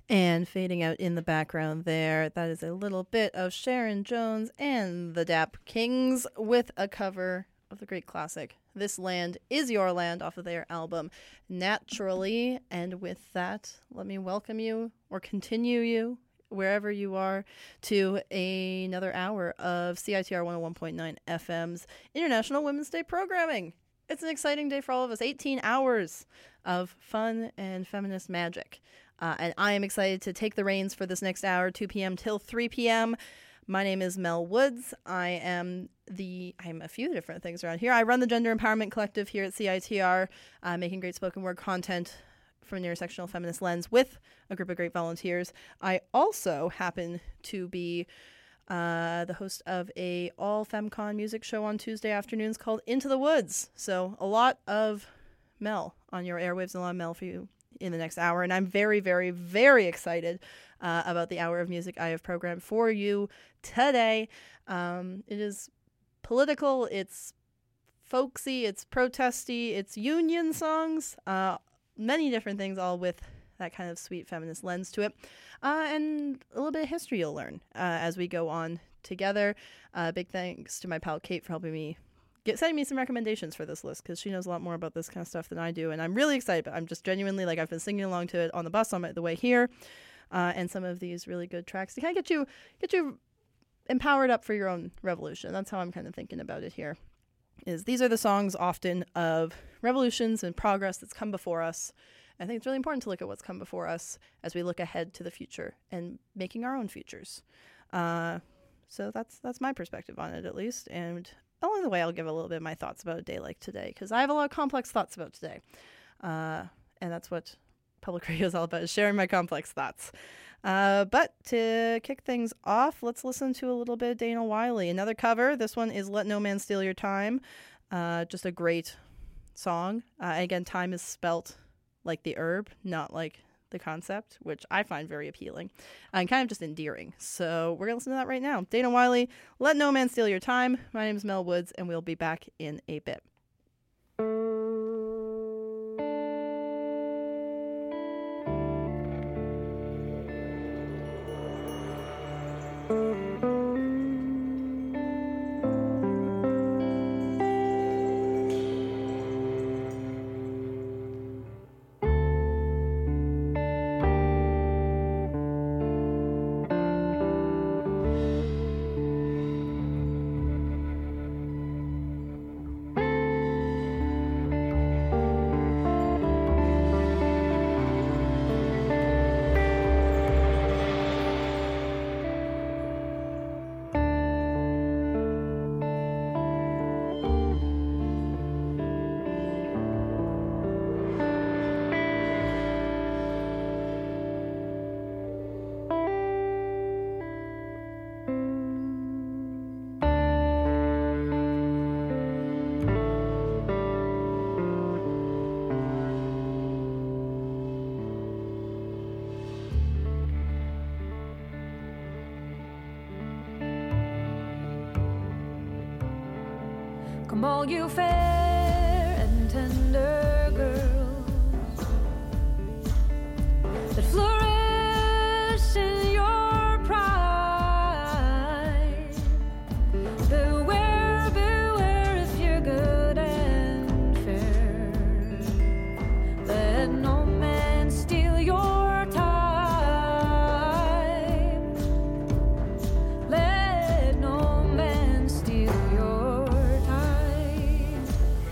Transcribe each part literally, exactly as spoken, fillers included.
And fading out in the background there, that is a little bit of Sharon Jones and the Dap Kings with a cover of the great classic This Land Is Your Land off of their album Naturally. And with that, let me welcome you or continue you wherever you are to a, another hour of C I T R one oh one point nine F M's International Women's Day programming. It's an exciting day for all of us. eighteen hours of fun and feminist magic. Uh, and I am excited to take the reins for this next hour, two p.m. till three p.m. My name is Mel Woods. I am the, I'm a few different things around here. I run the Gender Empowerment Collective here at C I T R, uh, making great spoken word content from an intersectional feminist lens with a group of great volunteers. I also happen to be uh, the host of a all FemCon music show on Tuesday afternoons called Into the Woods. So a lot of Mel on your airwaves, and a lot of Mel for you in the next hour, and I'm very, very, very excited uh, about the hour of music I have programmed for you today. Um, it is political, it's folksy, it's protesty, it's union songs, uh, many different things, all with that kind of sweet feminist lens to it, uh, and a little bit of history you'll learn uh, as we go on together. Uh, big thanks to my pal Kate for helping me Get, sending me some recommendations for this list, because she knows a lot more about this kind of stuff than I do, and I'm really excited. But I'm just genuinely, like, I've been singing along to it on the bus on my, the way here, uh, and some of these really good tracks to kind of get you get you empowered up for your own revolution. That's how I'm kind of thinking about it here. Is these are the songs often of revolutions and progress that's come before us. I think it's really important to look at what's come before us as we look ahead to the future and making our own futures. Uh, so that's that's my perspective on it, at least, and along the way, I'll give a little bit of my thoughts about a day like today, because I have a lot of complex thoughts about today. Uh, and that's what public radio is all about, is sharing my complex thoughts. Uh, but to kick things off, let's listen to a little bit of Dana Wiley. Another cover. This one is Let No Man Steal Your Time. Uh, just a great song. Uh, again, time is spelt like the herb, not like the concept, which I find very appealing and kind of just endearing. So we're going to listen to that right now. Dana Wiley, Let No Man Steal Your Time. My name is Mel Woods, and we'll be back in a bit. Come all you fair and tender girls that flourish in your pride. Beware, beware if you're good and fair. Let no man steal your time. Let no man steal your time.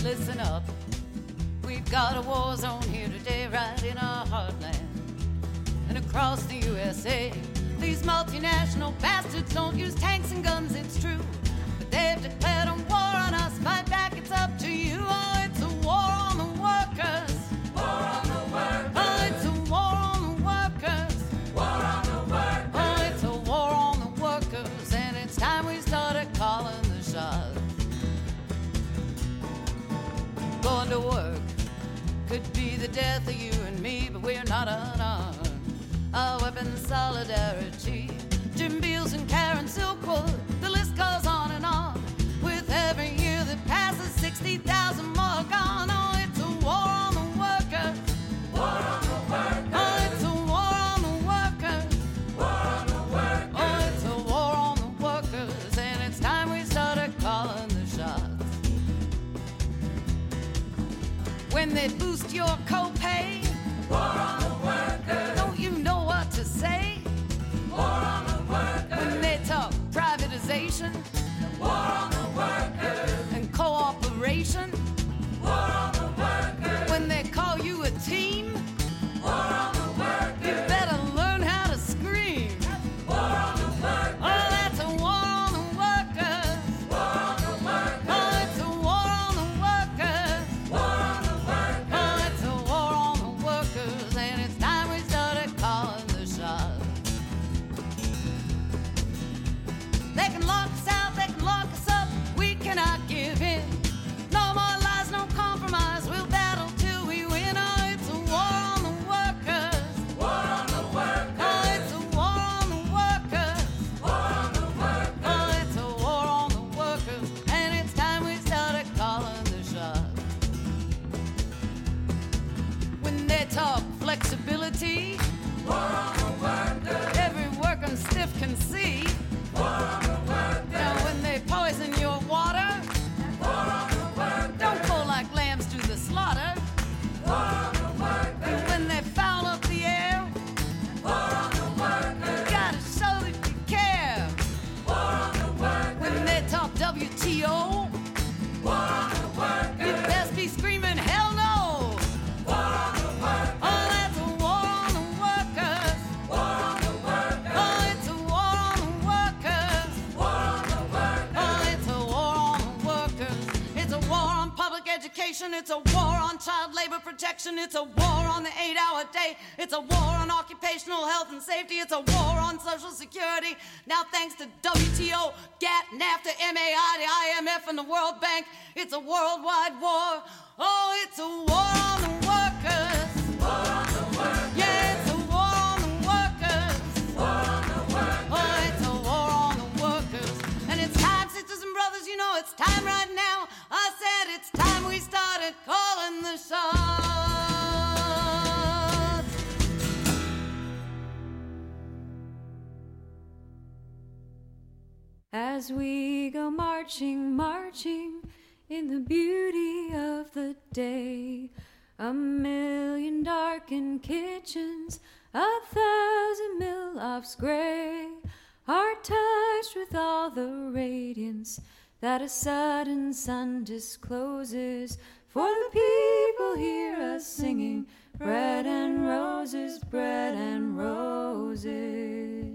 listen up. We've got a war zone here today, right in our heartland. And across the U S A, these multinational bastards don't use tanks and guns, it's true. But they've declared a war on us, fight back, it's up to you. Oh, it's a war on the workers. War on the workers. Oh, it's a war on the workers. War on the workers. Oh, it's a war on the workers. And it's time we started calling the shots. Going to work could be the death of you and me, but we're not unarmed. Our weapons, solidarity. Jim Beals and Karen Silkwood, the list goes on and on. With every year that passes, sixty thousand more gone. Oh, it's a war on the workers. War on the workers. Oh, it's a war on the workers. War on the workers. Oh, it's a war on the workers. And it's time we started calling the shots. When they boost your copay, war on the workers. Don't you know what to say? War on the workers. When they talk privatization, war on the workers. And cooperation, war on the workers. When they call you a team, war on the workers. You better learn how to scream. War on the workers. Oh, that's a war on the workers. War on the workers. Oh, it's a war on the workers. War on the workers. Oh, it's a war on the workers. And it's time we started calling the shots. They can lock us out, they can lock us up, we cannot give in. No more lies, no compromise, we'll battle till we win. Oh, it's a war on the workers. War on the workers. Oh, it's a war on the workers. War on the workers. Oh, it's a war on the workers. And it's time we started calling the shots. When they talk flexibility, war on the workers. Every working stiff can see. War on the workers. Now when they poison your water, war on the workers. Don't go like lambs to the slaughter. War on the workers. And when they foul up the air, war on the workers. You gotta show that you care. War on the workers. When they talk W T O, war on the workers. You best be screaming hell no. War on the workers. Oh, that's a war on the workers. War on the workers. Oh, it's a war on the workers. War on the workers. Oh, it's a war on the workers. It's a war on public education. It's a war on child labor protection. It's a war on the eight-hour day. It's a war on occupational health and safety. It's a war on social security. Now, thanks to W T O, GATT, NAFTA, M A I, the I M F, and the World Bank, it's a worldwide war. Oh, it's a war on the workers. War on the workers. Yeah, it's a war on the workers. War on the workers. Oh, it's a war on the workers. And it's time, sisters and brothers, you know it's time right now. I said it's time we started calling the shots. As we go marching, marching in the beauty of the day, a million darkened kitchens, a thousand mill-offs gray are touched with all the radiance that a sudden sun discloses. For the people hear us singing, bread and roses, bread and roses.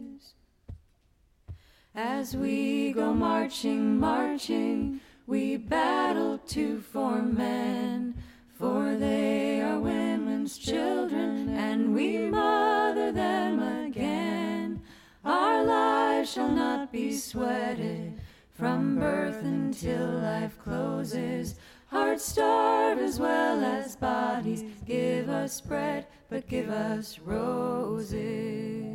As we go marching, marching, we battle two for men, for they are women's children, and we mother them again. Our lives shall not be sweated from birth until life closes. Hearts starve as well as bodies. Give us bread, but give us roses.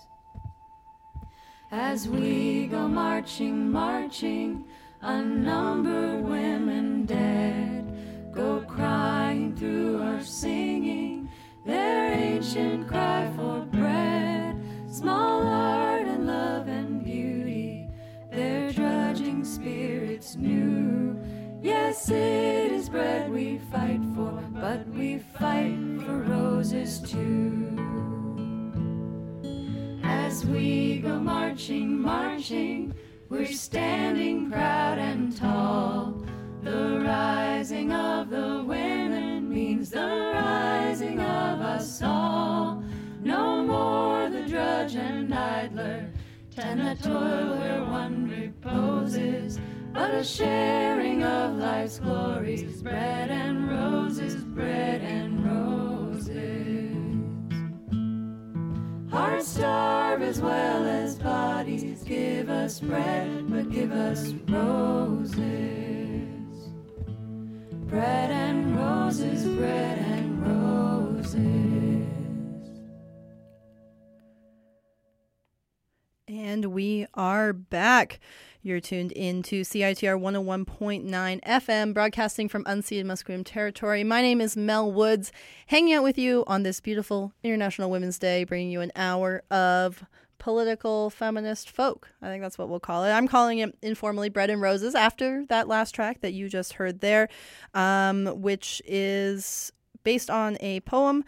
As we go marching, marching, unnumbered women dead go crying through our singing their ancient cry for bread, small art and love and beauty, their drudging spirits new. Yes, it is bread we fight for, but we fight for roses too. As we go marching, marching, we're standing proud and tall, The rising of the women means the rising of us all. No more the drudge and idler, tend the toil where one reposes, but a sharing of life's glories, bread and roses, bread and roses. Hearts starve as well as bodies, give us bread, but give us roses. Bread and roses, bread and roses. And we are back. You're tuned in to C I T R one oh one point nine F M, broadcasting from unceded Musqueam territory. My name is Mel Woods, hanging out with you on this beautiful International Women's Day, bringing you an hour of political feminist folk. I think that's what we'll call it. I'm calling it informally Bread and Roses after that last track that you just heard there, um, which is based on a poem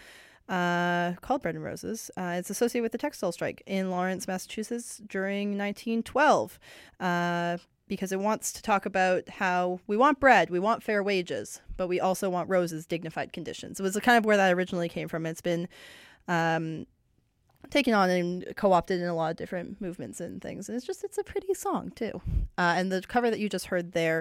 uh, called Bread and Roses. Uh, it's associated with the textile strike in Lawrence, Massachusetts during nineteen twelve, uh, because it wants to talk about how we want bread, we want fair wages, but we also want roses, dignified conditions. It was kind of where that originally came from. It's been um, taken on and co-opted in a lot of different movements and things. And it's just, it's a pretty song too. Uh, and the cover that you just heard there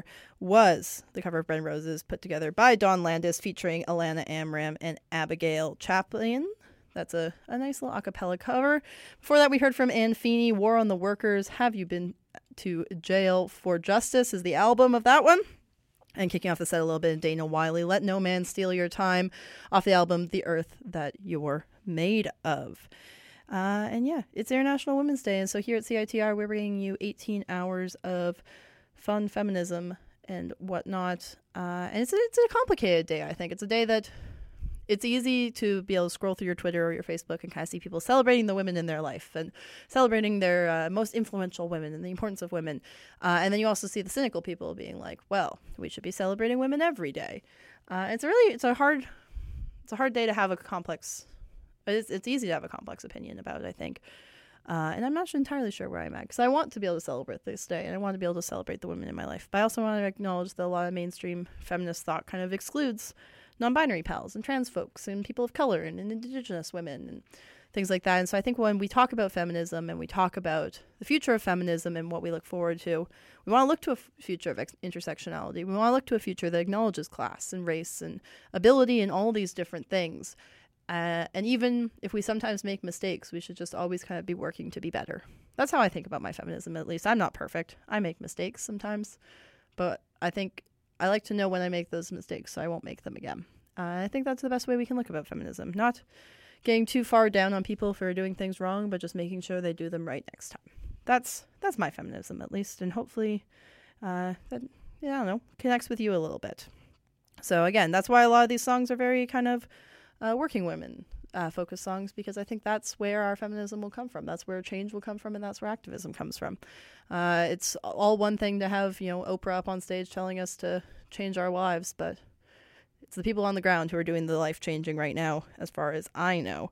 was the cover of Bread and Roses, put together by Dawn Landis, featuring Alana Amram and Abigail Chaplin. That's a, a nice little a cappella cover. Before that, we heard from Ann Feeney, War on the Workers, Have You Been to Jail for Justice is the album of that one. And kicking off the set a little bit of Dana Wiley, Let No Man Steal Your Time, off the album The Earth That You're Made Of. Uh, and yeah, it's International Women's Day. And so here at C I T R, we're bringing you eighteen hours of fun feminism and whatnot. Uh, and it's a, it's a complicated day, I think. It's a day that it's easy to be able to scroll through your Twitter or your Facebook and kind of see people celebrating the women in their life and celebrating their uh, most influential women and the importance of women. Uh, and then you also see the cynical people being like, well, we should be celebrating women every day. Uh, it's a really, it's a hard, it's a hard day to have a complex But it's it's easy to have a complex opinion about it, I think. Uh, and I'm not entirely sure where I'm at, because I want to be able to celebrate this day, and I want to be able to celebrate the women in my life. But I also want to acknowledge that a lot of mainstream feminist thought kind of excludes non-binary pals and trans folks and people of color and, and indigenous women and things like that. And so I think when we talk about feminism and we talk about the future of feminism and what we look forward to, we want to look to a f- future of ex- intersectionality. We want to look to a future that acknowledges class and race and ability and all these different things. Uh, and even if we sometimes make mistakes, we should just always kind of be working to be better. That's how I think about my feminism, at least. I'm not perfect. I make mistakes sometimes. But I think I like to know when I make those mistakes so I won't make them again. Uh, I think that's the best way we can look about feminism. Not getting too far down on people for doing things wrong, but just making sure they do them right next time. That's that's my feminism, at least. And hopefully uh, that, yeah, I don't know, connects with you a little bit. So again, that's why a lot of these songs are very kind of Uh, working women uh, focus songs, because I think that's where our feminism will come from. That's where change will come from, and that's where activism comes from. Uh, it's all one thing to have, you know, Oprah up on stage telling us to change our lives, but it's the people on the ground who are doing the life changing right now, as far as I know.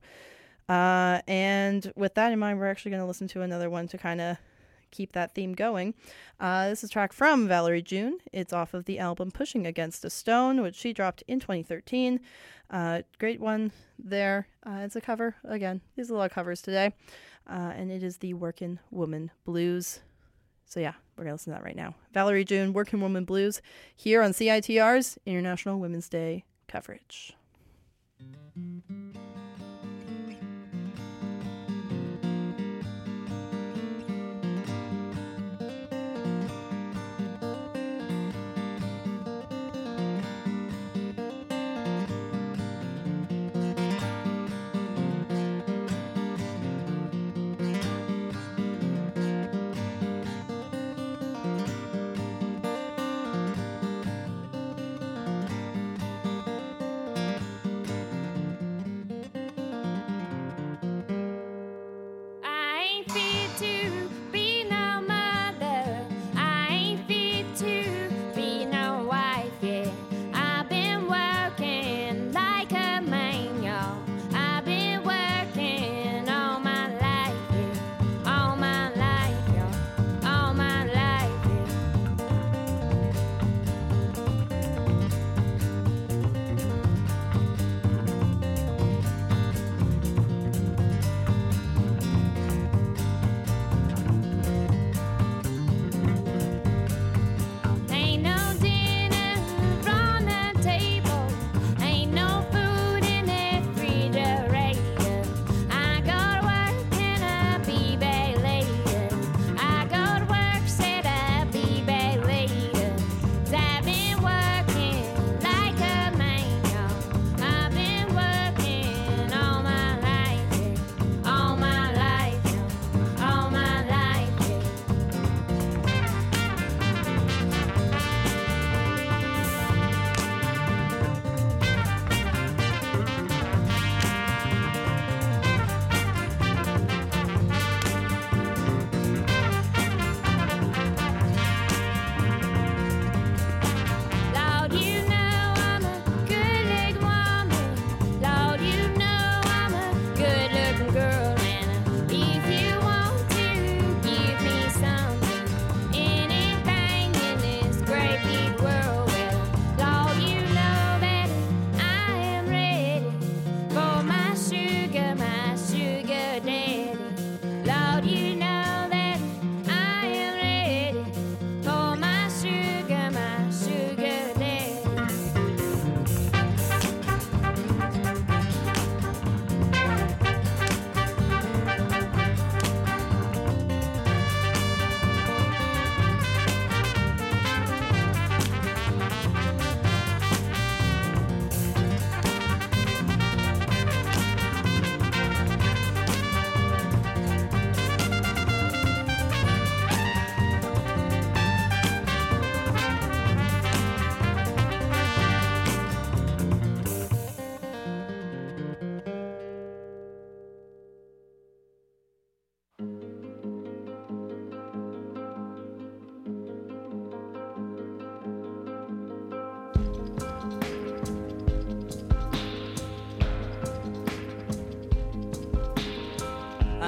Uh, and with that in mind, we're actually going to listen to another one to kind of keep that theme going. Uh, this is a track from Valerie June. It's off of the album Pushing Against a Stone, which she dropped in twenty thirteen. Uh, great one there. Uh, it's a cover. Again, there's a lot of covers today. Uh, and it is the Workin' Woman Blues. So yeah, we're going to listen to that right now. Valerie June, Workin' Woman Blues, here on C I T R's International Women's Day coverage.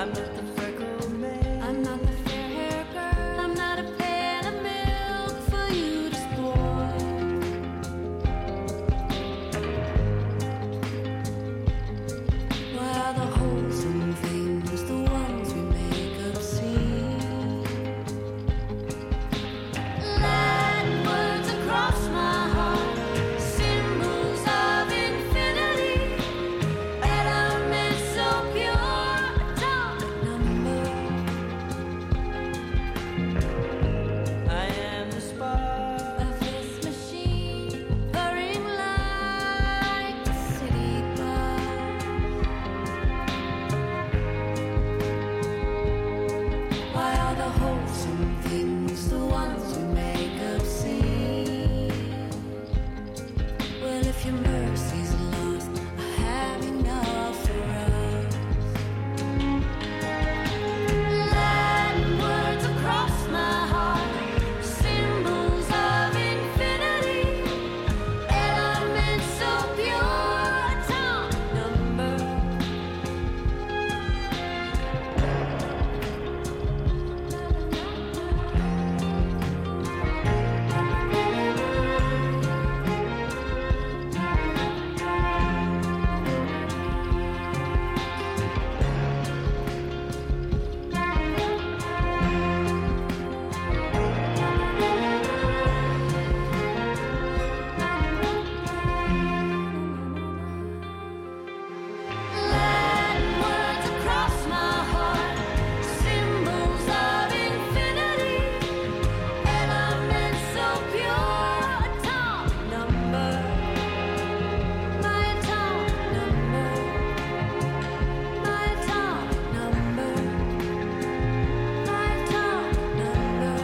I'm not the freckled man. I'm not the fair hair girl. I'm not a pan of milk for you to spoil. While the wholesome things, the ones we make obscene. Latin words across my heart, symbols of infinity, elements so pure, dark number. I am the spark. Of this machine, purring like the city bus. Why are the wholesome things the ones you make obscene? Well, if your mercy's lost, I have enough for us. Latin words across my heart, symbols of infinity, elements so pure, atomic number. Latin words across my heart, symbols of infinity, elements so pure, atomic number. My atomic number. My atomic number. My atomic number.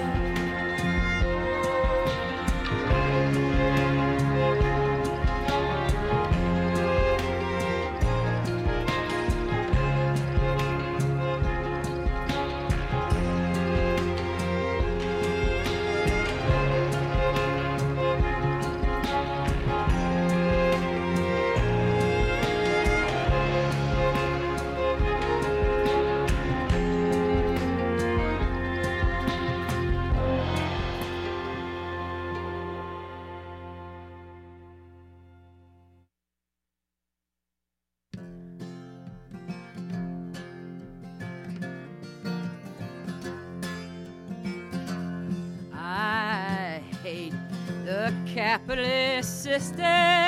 I hate the capitalist system,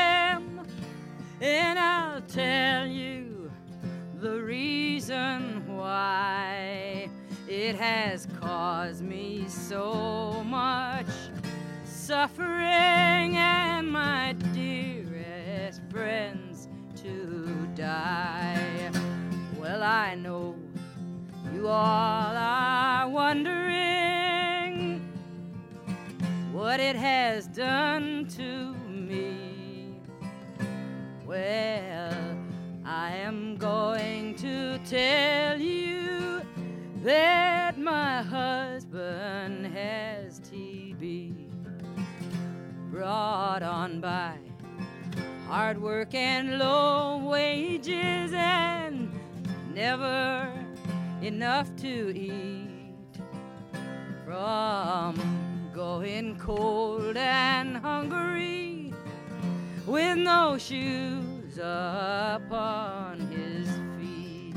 and I'll tell you the reason why. It has caused me so much suffering and my dearest friends to die. Well, I know you all are wondering what it has done to me. Well, I am going to tell you that my husband has T B, brought on by hard work and low wages, and never enough to eat. From going cold and hungry, with no shoes upon his feet.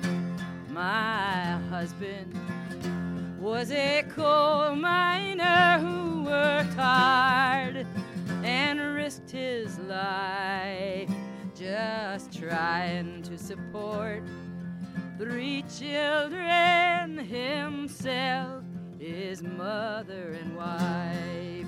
My husband was a coal miner who worked hard and risked his life just trying to support three children, himself, his mother and wife.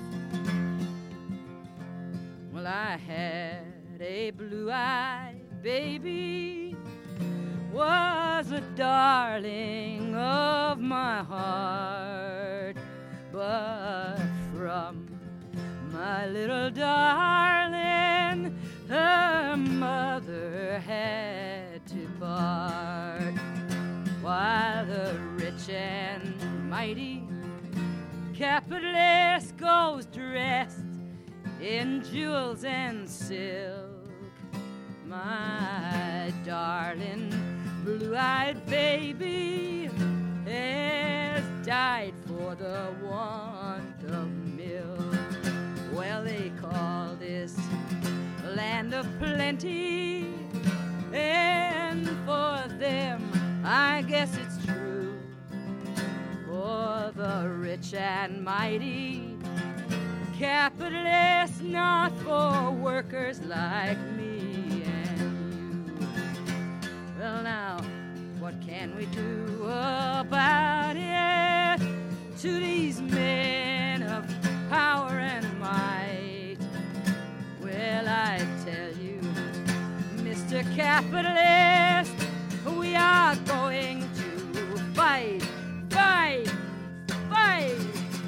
Well, I had a blue-eyed baby, was a darling of my heart, but from my little darling, her mother had to part. While the rich and mighty capitalist goes dressed in jewels and silk, my darling blue-eyed baby has died for the want of milk. Well, they call this land of plenty, and for them, I guess it's true. For the rich and mighty, capitalists, not for workers like me and you. Well, now, what can we do about it to these men of power and might? Well, I tell you, Mister Capitalist, we are going to fight, fight, fight.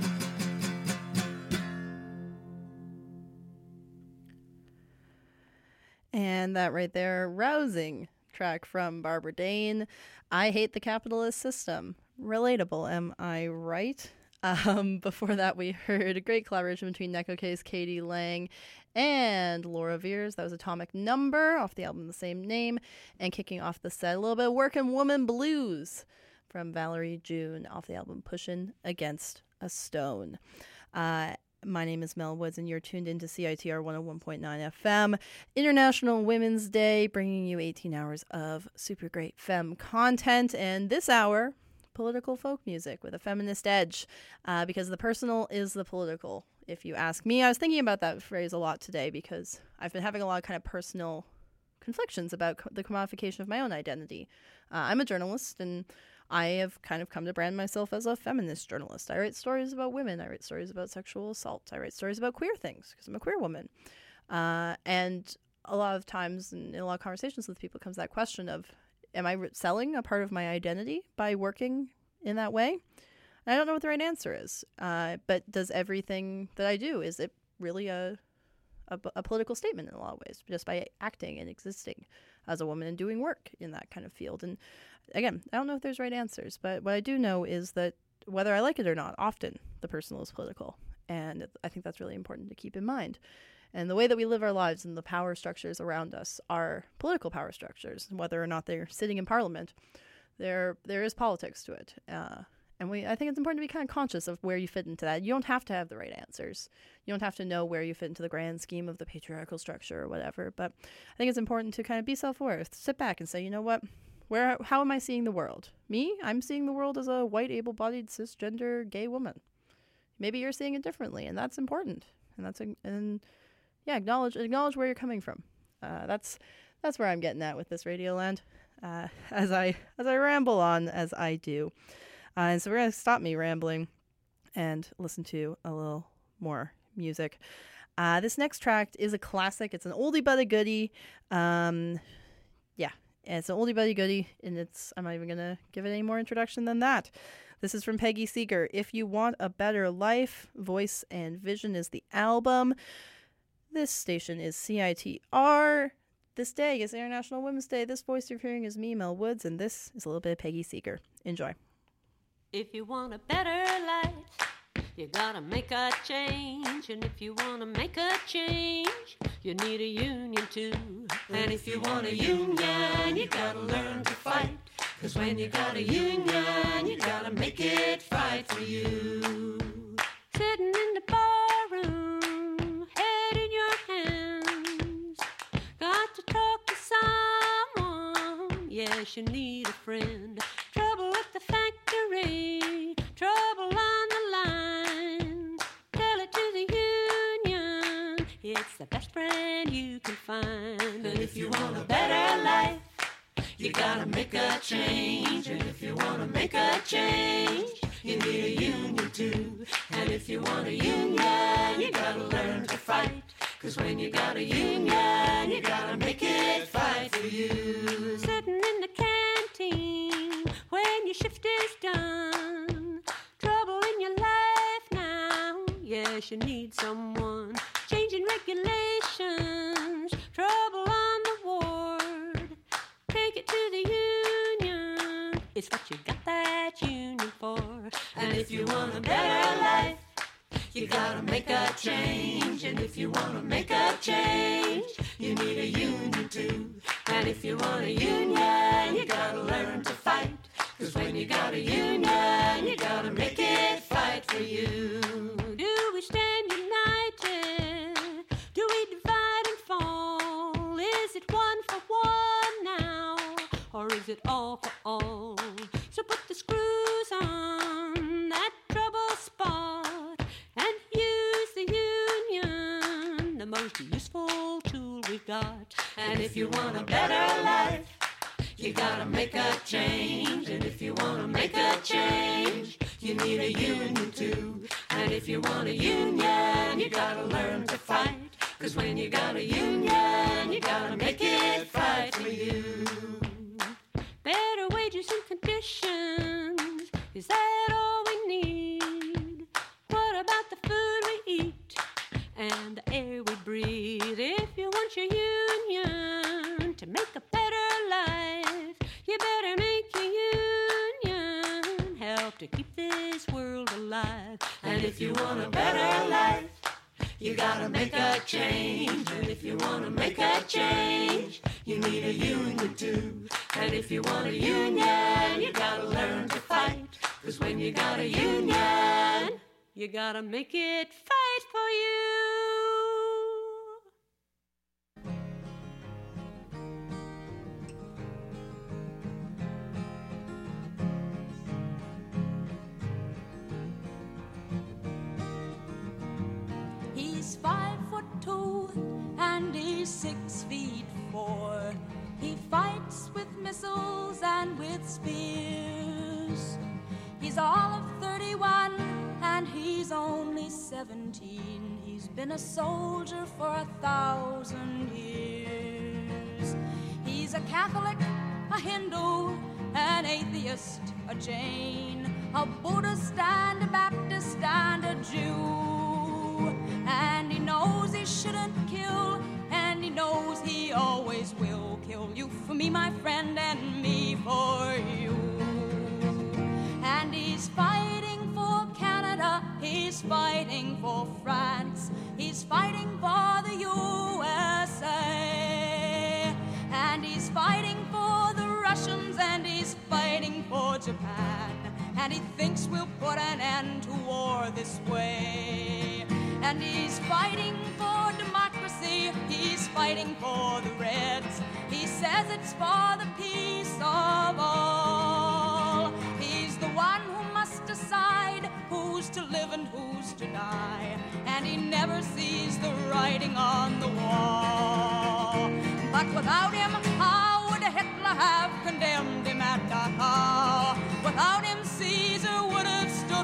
And that right there, rousing track from Barbara Dane. I hate the capitalist system. Relatable, am I right? Um, before that, we heard a great collaboration between Neko Case, Katie Lang, and Laura Veers. That was Atomic Number off the album the same name. And kicking off the set, a little bit of Working Woman Blues from Valerie June off the album Pushin' Against a Stone. Uh, my name is Mel Woods, and you're tuned into C I T R one oh one point nine F M. International Women's Day, bringing you eighteen hours of super great femme content. And this hour, political folk music with a feminist edge, uh, because the personal is the political, if you ask me. I was thinking about that phrase a lot today because I've been having a lot of kind of personal conflictions about co- the commodification of my own identity. Uh, I'm a journalist, and I have kind of come to brand myself as a feminist journalist. I write stories about women. I write stories about sexual assault. I write stories about queer things because I'm a queer woman. Uh, and a lot of times in, in a lot of conversations with people comes that question of, am I re- selling a part of my identity by working in that way? And I don't know what the right answer is. Uh, but does everything that I do, is it really a, a a political statement in a lot of ways, just by acting and existing as a woman and doing work in that kind of field? And again, I don't know if there's right answers, but what I do know is that whether I like it or not, often the personal is political. And I think that's really important to keep in mind. And the way that we live our lives and the power structures around us are political power structures. Whether or not they're sitting in parliament, there there is politics to it. Uh, and we I think it's important to be kind of conscious of where you fit into that. You don't have to have the right answers. You don't have to know where you fit into the grand scheme of the patriarchal structure or whatever. But I think it's important to kind of be self-aware. Sit back and say, you know what? Where? How am I seeing the world? Me? I'm seeing the world as a white, able-bodied, cisgender, gay woman. Maybe you're seeing it differently, and that's important. And that's a, and yeah, acknowledge acknowledge where you're coming from. Uh, that's that's where I'm getting at with this Radioland. Uh, as I as I ramble on as I do, uh, and so we're gonna stop me rambling and listen to a little more music. Uh, this next track is a classic. It's an oldie but a goodie. Um, yeah. It's an oldie buddy goodie, and it's I'm not even going to give it any more introduction than that. This is from Peggy Seeger. If You Want a Better Life, Voice and Vision is the album. This station is C I T R. This day is International Women's Day. This voice you're hearing is me, Mel Woods, and this is a little bit of Peggy Seeger. Enjoy. If you want a better life, you gotta make a change. And if you wanna make a change, you need a union too. And if you want a union, you gotta learn to fight. Cause when you got a union, you gotta make it fight for you. Sitting in the barroom, head in your hands, got to talk to someone. Yes, you need a friend. Trouble at the factory, trouble on the line. Tell it to the union, it's the best friend you can find. And if you want a better life, you gotta make a change. And if you wanna make a change, you need a union too. And if you want a union, you gotta learn to fight. Cause when you got a union, you gotta make it fight for you. Sitting in the canteen when your shift is done, trouble in your life now, yes, you need someone. Changing regulations, trouble on the ward. Take it to the union, it's what you got that union for. And if you want a better life, you gotta make a change. And if you wanna make a change, you need a union too. And if you want a union, you gotta learn to fight. Cause when you got a union, you gotta make it fight for you. Do we stand united? Do we divide and fall? Is it one for one now? Or is it all for all? So put the screws on that trouble spot and use the union, the most useful tool we got. And if you want a better life, you gotta make a change. And if you wanna make a change, you need a union too. And if you want a union, you gotta learn to fight. Cause when you got a union, you gotta make it fight for you. Better wages and conditions, is that all we need? What about the food we eat and the air we breathe? If you want your union to make a better life, you better make your union help to keep this world alive. And if you want a better life, you gotta make a change. And if you wanna make a change, you need a union too. And if you want a union, you gotta learn to fight. Cause when you got a union, you gotta make it fight for you. He's five foot two and he's six feet four. He fights with missiles and with spears. He's all of thirty-one and he's only seventeen. He's been a soldier for a thousand years. He's a Catholic, a Hindu, an atheist, a Jain, a Buddhist and a Baptist and a Jew. And he knows he shouldn't kill, and he knows he always will kill you for me, my friend, and me for you. And he's fighting for Canada, he's fighting for France, he's fighting for the U S A. And he's fighting for the Russians, and he's fighting for Japan. And he thinks we'll put an end to war this way. And he's fighting for democracy, he's fighting for the Reds. He says it's for the peace of all. He's the one who must decide who's to live and who's to die. And he never sees the writing on the wall. But without him, how would Hitler have condemned him at Dachau? Without him, Caesar would have stood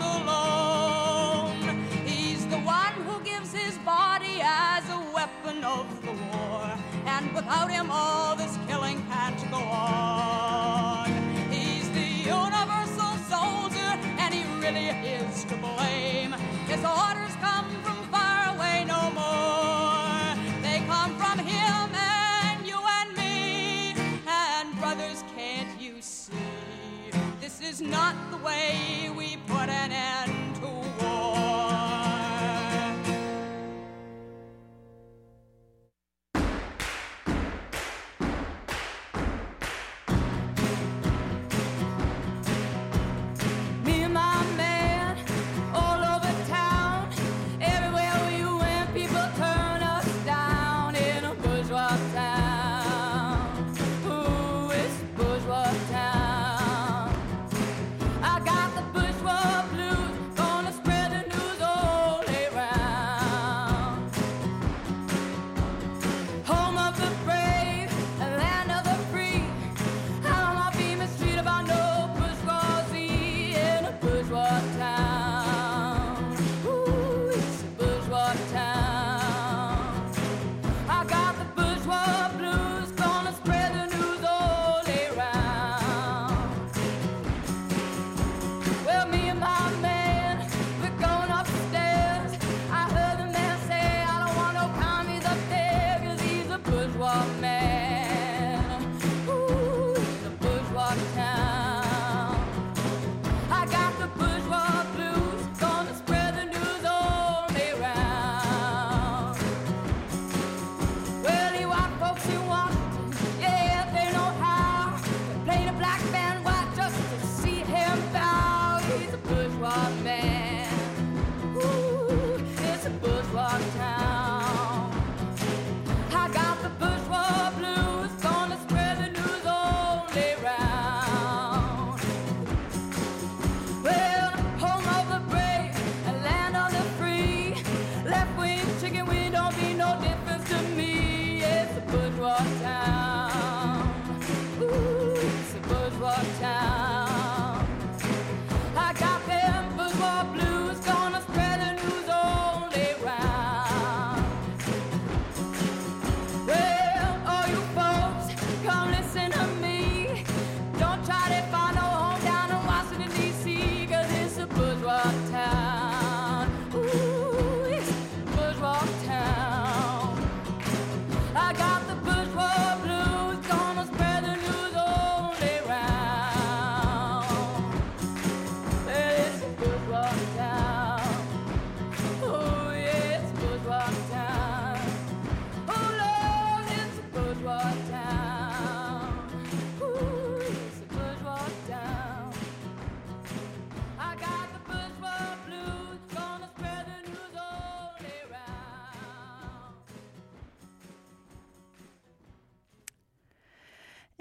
alone. He's the one who gives his body as a weapon of the war. And without him, all this killing can't go on. He's the universal soldier, and he really is to blame. His orders come from far away no more. They come from him and you and me. And brothers, can't you see? This is not the way we put an end to war. Bourgeois blues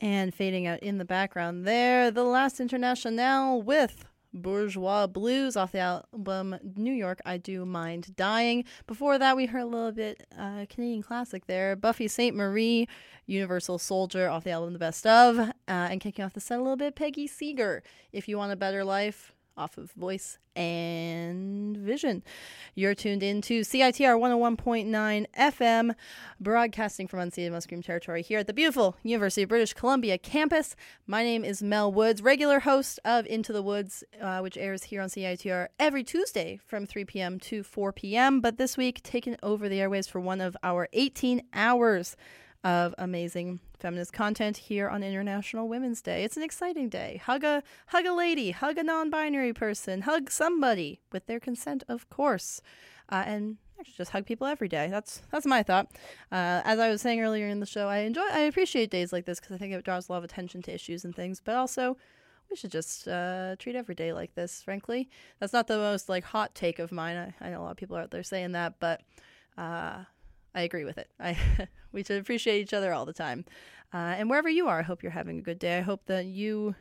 And fading out in the background there, The Last Internationale with Bourgeois Blues off the album New York, I Do Mind Dying. Before that, we heard a little bit uh, Canadian classic there, Buffy Sainte Marie, Universal Soldier off the album The Best Of. Uh, and kicking off the set a little bit, Peggy Seeger, If You Want a Better Life, off of Voice and Vision. You're tuned in to C I T R one oh one point nine F M, broadcasting from unceded Musqueam territory here at the beautiful University of British Columbia campus. My name is Mel Woods, regular host of Into the Woods, uh, which airs here on C I T R every Tuesday from three p.m. to four p.m., but this week taking over the airwaves for one of our eighteen hours of amazing feminist content here on International Women's Day. It's an exciting day. Hug a hug a lady, hug a non-binary person, hug somebody with their consent, of course, uh, and actually just hug people every day. That's that's my thought. Uh, as I was saying earlier in the show, I enjoy, I appreciate days like this because I think it draws a lot of attention to issues and things, but also we should just uh, treat every day like this. Frankly, that's not the most like hot take of mine. I, I know a lot of people out there saying that, but uh, I agree with it. I we should appreciate each other all the time. Uh, and wherever you are, I hope you're having a good day. I hope that you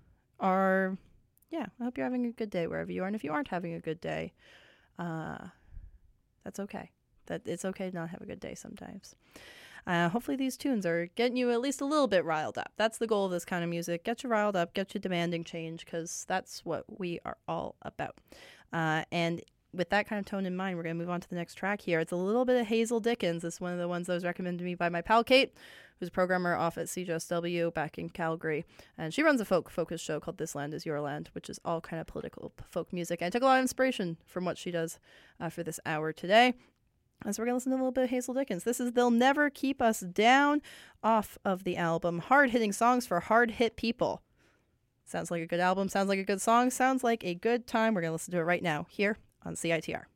are, yeah, I hope you're having a good day wherever you are. And if you aren't having a good day, uh, that's okay. That it's okay to not have a good day sometimes. Uh, hopefully these tunes are getting you at least a little bit riled up. That's the goal of this kind of music. Get you riled up, get you demanding change, because that's what we are all about. Uh, and with that kind of tone in mind, we're going to move on to the next track here. It's a little bit of Hazel Dickens. This is one of the ones that was recommended to me by my pal Kate, who's a programmer off at C J S W back in Calgary. And she runs a folk focused show called This Land Is Your Land, which is all kind of political folk music. And I took a lot of inspiration from what she does uh, for this hour today. And so we're going to listen to a little bit of Hazel Dickens. This is They'll Never Keep Us Down off of the album Hard-Hitting Songs for Hard-Hit People. Sounds like a good album. Sounds like a good song. Sounds like a good time. We're going to listen to it right now here on C I T R.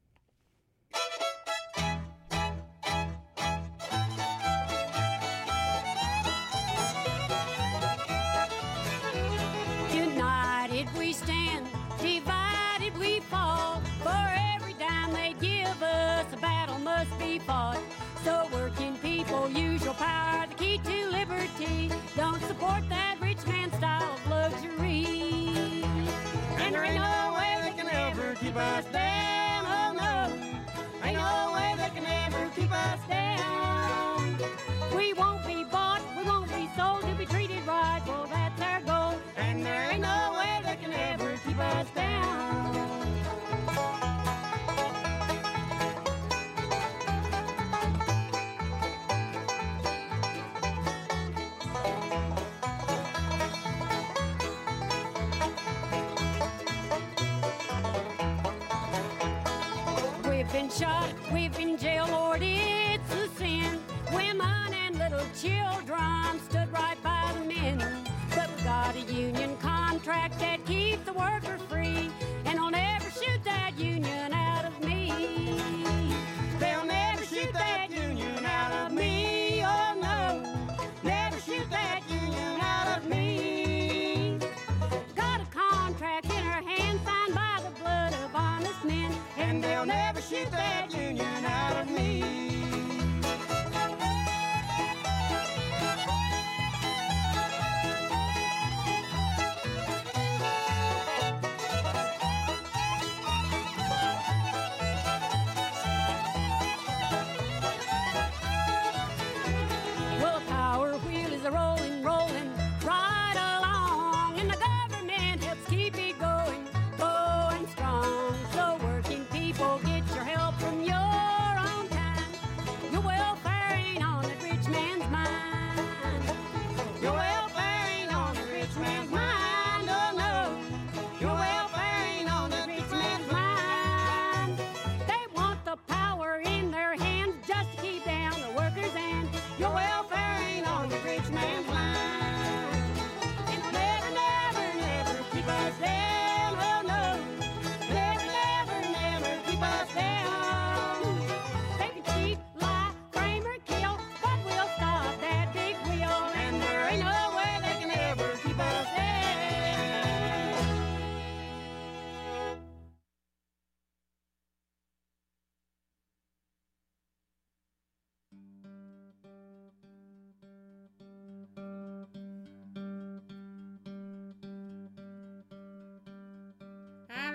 United we stand, divided we fall. For every dime they give us, a battle must be fought. So working people, use your power, the key to liberty. Don't support that rich man style of luxury. And there ain't no way they can ever keep us down, oh no. Ain't no way they can ever keep us down. We won't be bought, we won't be sold, to be treated right, well that's our goal. And there ain't no way they can ever keep us down. We've been shot, we've been jailed, Lord, it's a sin. Women and little children stood right by the men. But we got a union contract that keeps the worker free, and they'll never shoot that union out of me. They'll never shoot that union out of me, oh no. Never shoot that union out of me. Got a contract in her hand signed by the blood of honest men, and they'll never shoot that union out of me. Well, the power wheel is a rolling, rolling right along, and the government helps keep it going, going strong. So working people, get your help from your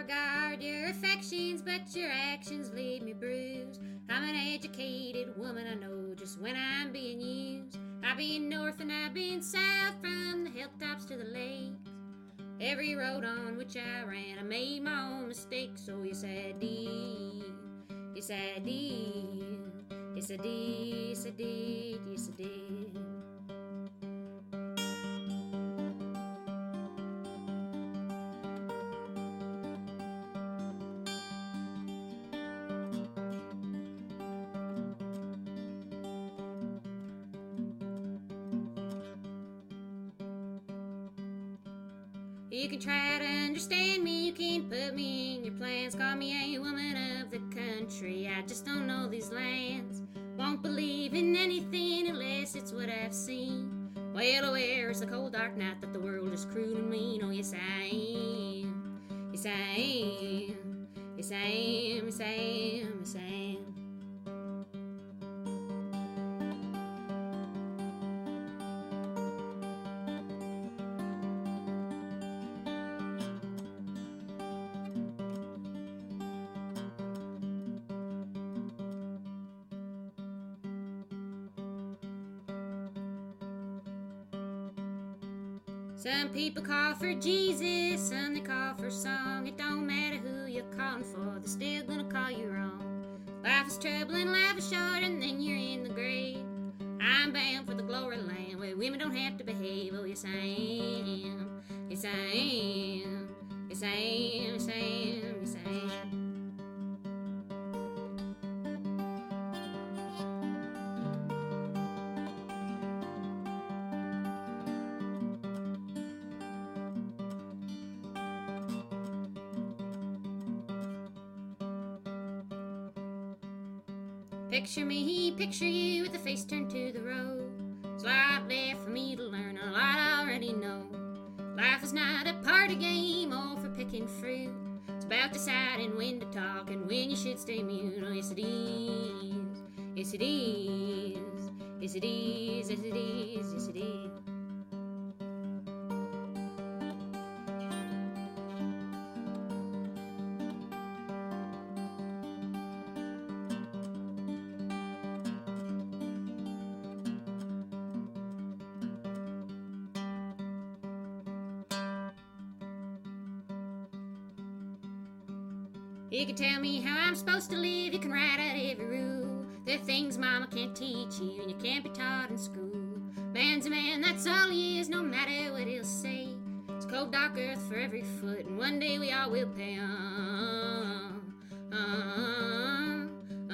guard your affections, but your actions leave me bruised. I'm an educated woman, I know just when I'm being used. I've been north and I've been south, from the hilltops to the lakes. Every road on which I ran, I made my own mistakes. So yes I did, yes I did, yes I did, yes I did, yes I did. You can try to understand me, you can put me in your plans. Call me a woman of the country, I just don't know these lands. Won't believe in anything unless it's what I've seen. Well aware it's the cold dark night that the world is cruel and mean. Oh yes I am, yes I am, yes I am, yes I am, yes I am. Some people call for Jesus, some they call for song. It don't matter who you're calling for, they're still gonna call you wrong. Life is trouble and life is short, and then you're in the grave. I'm bound for the glory land where women don't have to behave. Oh yes I am, yes I am, yes I am, yes I am, yes I am. Picture me, picture you with the face turned to the road. There's a lot left for me to learn, a lot I already know. Life is not a party game, all for picking fruit. It's about deciding when to talk and when you should stay mute. Oh yes it is, yes it is, yes it is, yes it is, yes it is. You can tell me how I'm supposed to live, you can write out every rule. There are things mama can't teach you and you can't be taught in school. Man's a man, that's all he is, no matter what he'll say. It's cold dark earth for every foot, and one day we all will pay. Uh, uh, uh,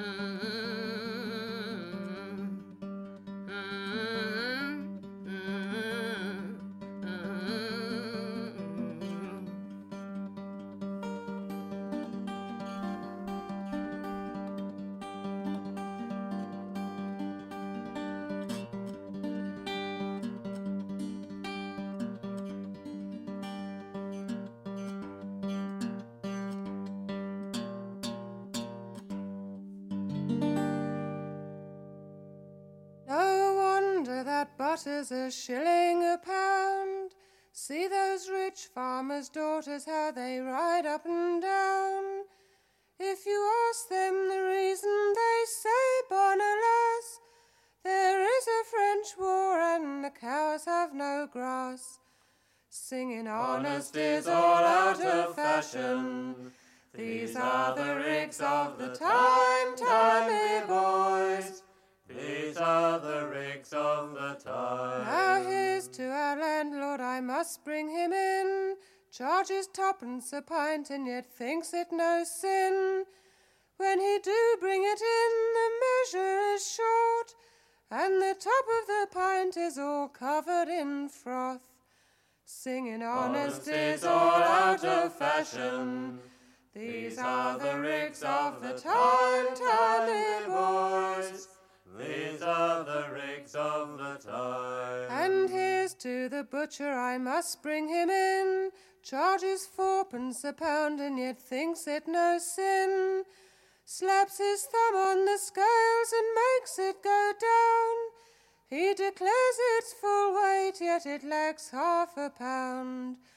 Butter's a shilling a pound. See those rich farmers' daughters, how they ride up and down. If you ask them the reason, they say, bon alas, there is a French war and the cows have no grass. Singing honest is all out of fashion. These are the rigs of the time, timey boys. These are the rigs of the time. Now here's to our landlord, I must bring him in. Charges twopence a pint and yet thinks it no sin. When he do bring it in, the measure is short, and the top of the pint is all covered in froth. Singing honest is all out of fashion. These are the rigs of the time, timey boys. These are the rigs of the time. And here's to the butcher, I must bring him in. Charges fourpence a pound and yet thinks it no sin. Slaps his thumb on the scales and makes it go down. He declares its full weight, yet it lacks half a pound.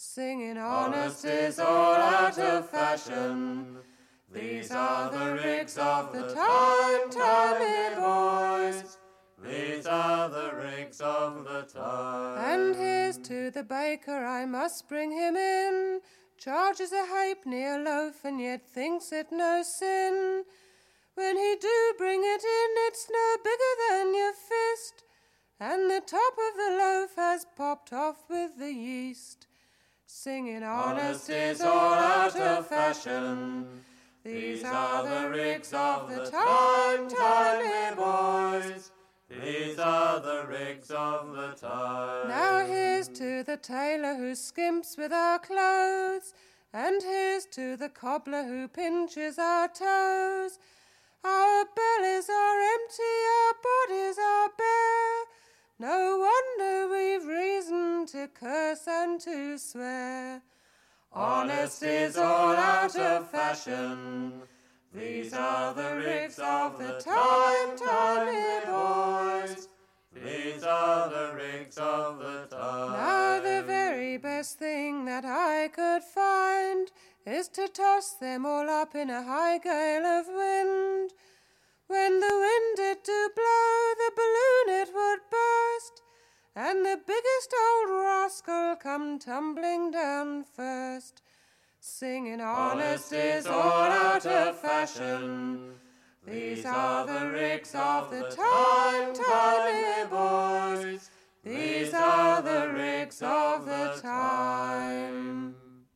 singing honest is all out of fashion. These are the rigs of the time, timey boys. These are the rigs of the time. And here's to the baker, I must bring him in. Charges a halfpenny a loaf and yet thinks it no sin. When he do bring it in, it's no bigger than your fist, and the top of the loaf has popped off with the yeast. Singing honest is all out of fashion. These are the rigs of the time, timey boys. These are the rigs of the time. Now here's to the tailor who skimps with our clothes, and here's to the cobbler who pinches our toes. Our bellies are empty, our bodies are bare. No wonder we've reason to curse and to swear. Honest is all out of fashion. These are the rigs of the time, timey boys. These are the rigs of the time. Now the very best thing that I could find is to toss them all up in a high gale of wind. When the wind it do blow, the balloon it would burst, and the biggest old rascal come tumbling down first. Singing honest is all out of fashion. These are the rigs of the time, timey boys. These are the rigs of the time.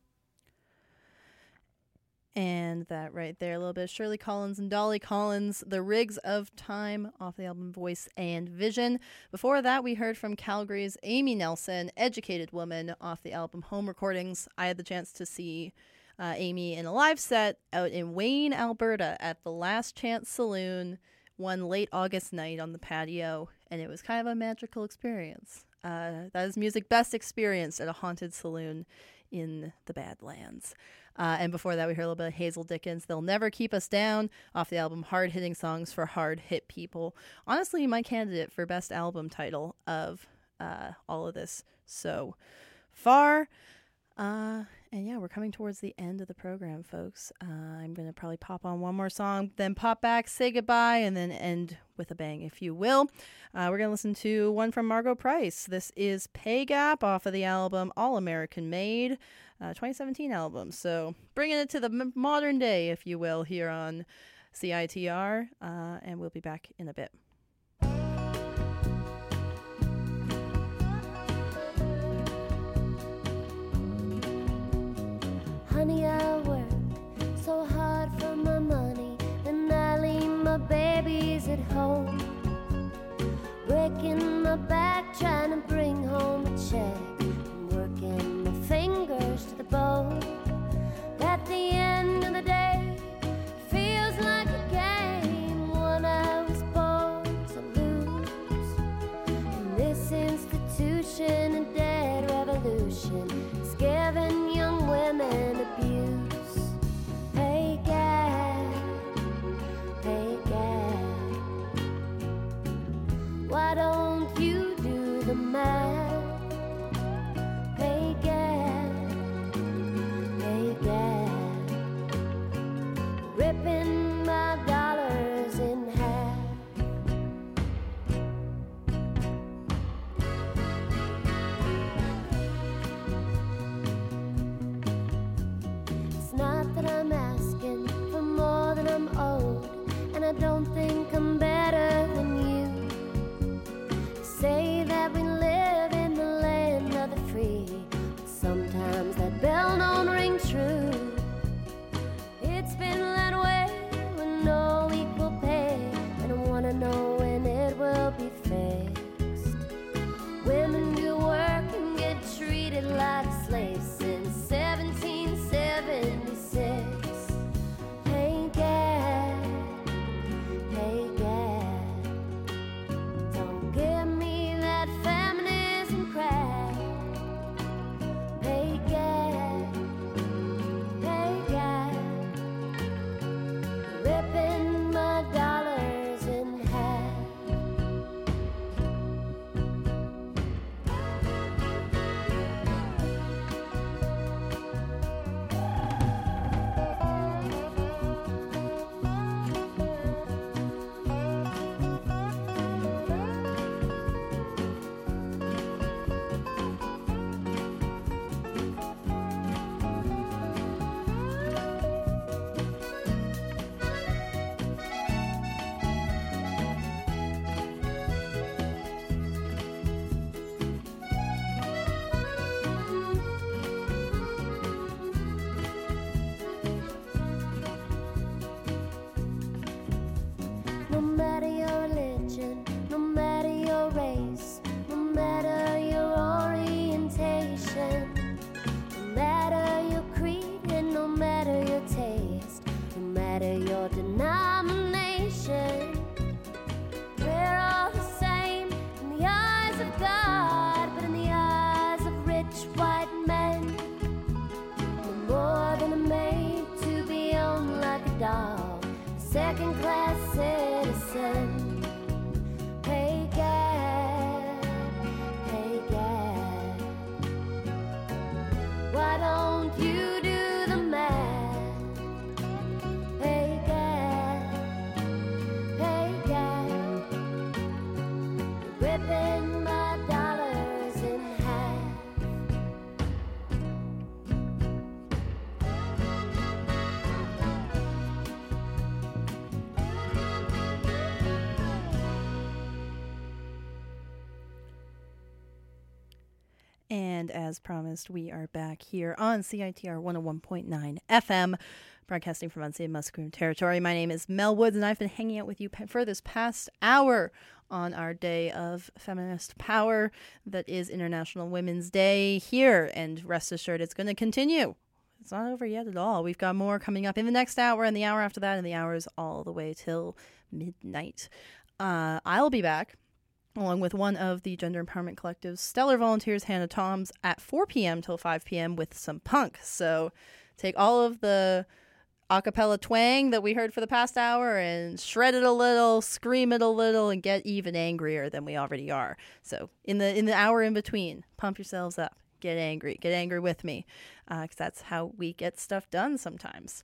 And that right there, a little bit of Shirley Collins and Dolly Collins, The Rigs of Time, off the album Voice and Vision. Before that, we heard from Calgary's Amy Nelson, Educated Woman, off the album Home Recordings. I had the chance to see uh, Amy in a live set out in Wayne, Alberta at the Last Chance Saloon one late August night on the patio, and it was kind of a magical experience. Uh, that is music best experienced at a haunted saloon in the Badlands. Uh, and before that, we heard a little bit of Hazel Dickens, They'll Never Keep Us Down, off the album Hard Hitting Songs for Hard Hit People. Honestly, my candidate for best album title of uh, all of this so far. Uh, and yeah, we're coming towards the end of the program, folks. Uh, I'm going to probably pop on one more song, then pop back, say goodbye, and then end with a bang, if you will. Uh, we're going to listen to one from Margo Price. This is Pay Gap off of the album All American Made, uh, twenty seventeen album. So bringing it to the m- modern day, if you will, here on C I T R. Uh, and we'll be back in a bit. Honey, I work so hard for my money, and I leave my babies at home, breaking my back trying to bring home a check, and working my fingers to the bone. At the end of the day, feels like a game, one I was born to lose. And this institution, a dead revolution, is giving young women abuse. Pay gap, pay gap. Why don't you do the math? Pay gap, pay gap. Ripping my dollars in half. It's not that I'm asking for more than I'm owed, and I don't think I'm better than you. Say that we live in the land of the free, but sometimes that bell don't ring true. It's been that way with no equal pay, and I wanna know when it will be fixed. Women do work and get treated like slaves since seventeen seventy-six. Pay gap, pay gap. matter your denomination. We're all the same in the eyes of God, but in the eyes of rich white men, we're more than a maid to be owned like a doll, a second-class citizen. Pay gap, pay gap. Why don't you do the math? Pay gap, pay gap. You're ripping my dollars in half. And as promised, we are back here on C I T R one oh one point nine F M, broadcasting from unceded Musqueam territory. My name is Mel Woods, and I've been hanging out with you for this past hour on our day of feminist power that is International Women's Day here. And rest assured, it's going to continue. It's not over yet at all. We've got more coming up in the next hour and the hour after that and the hours all the way till midnight. Uh, I'll be back along with one of the Gender Empowerment Collective's stellar volunteers, Hannah Toms, at four p.m. till five p.m. with some punk. So take all of the a cappella twang that we heard for the past hour and shred it a little, scream it a little, and get even angrier than we already are. So in the in the hour in between, pump yourselves up. Get angry. Get angry with me, because uh, that's how we get stuff done sometimes.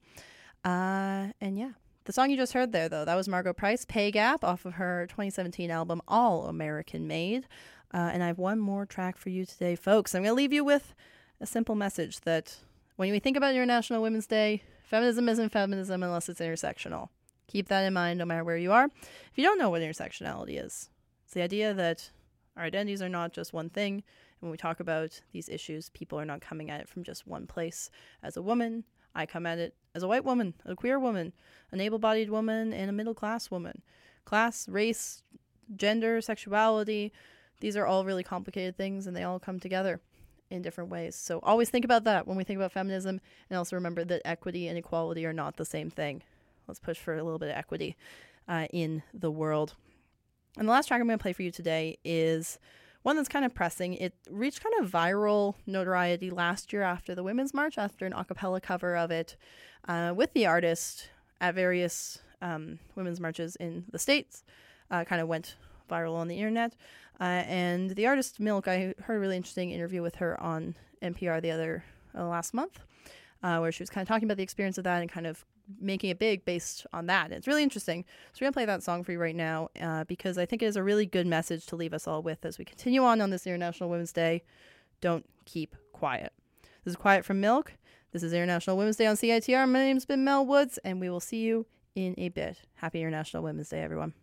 Uh, and yeah. The song you just heard there, though, that was Margo Price, Pay Gap, off of her twenty seventeen album, All American Made. Uh, and I have one more track for you today, folks. I'm going to leave you with a simple message that when we think about International Women's Day, feminism isn't feminism unless it's intersectional. Keep that in mind no matter where you are. If you don't know what intersectionality is, it's the idea that our identities are not just one thing. And when we talk about these issues, people are not coming at it from just one place. As a woman, I come at it as a white woman, a queer woman, an able-bodied woman, and a middle-class woman. Class, race, gender, sexuality, these are all really complicated things, and they all come together in different ways. So always think about that when we think about feminism, and also remember that equity and equality are not the same thing. Let's push for a little bit of equity uh, in the world. And the last track I'm going to play for you today is one that's kind of pressing. It reached kind of viral notoriety last year after the Women's March, after an a cappella cover of it uh, with the artist at various um, women's marches in the States. Uh, kind of went viral on the internet. Uh, and the artist Milk, I heard a really interesting interview with her on N P R the other uh, last month, uh, where she was kind of talking about the experience of that and kind of making it big based on that. And it's really interesting. So we're going to play that song for you right now uh, because I think it is a really good message to leave us all with as we continue on on this International Women's Day. Don't keep quiet. This is Quiet from Milk. This is International Women's Day on C I T R. My name's been Mel Woods, and we will see you in a bit. Happy International Women's Day, everyone.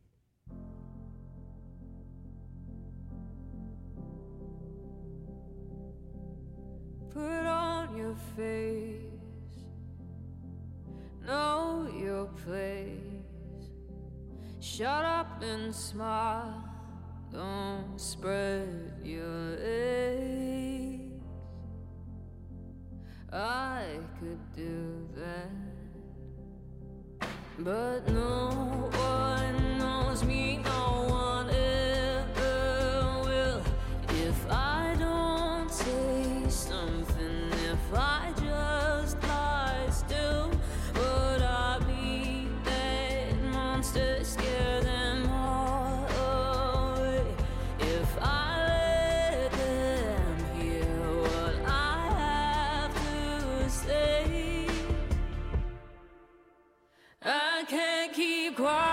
Put on your face, know your place. Shut up and smile, don't spread your legs. I could do that, but no one knows me, no one ever will. If I don't say something, if I just lie still, would I be that monster, scare them all away? If I let them hear what I have to say, I can't keep quiet.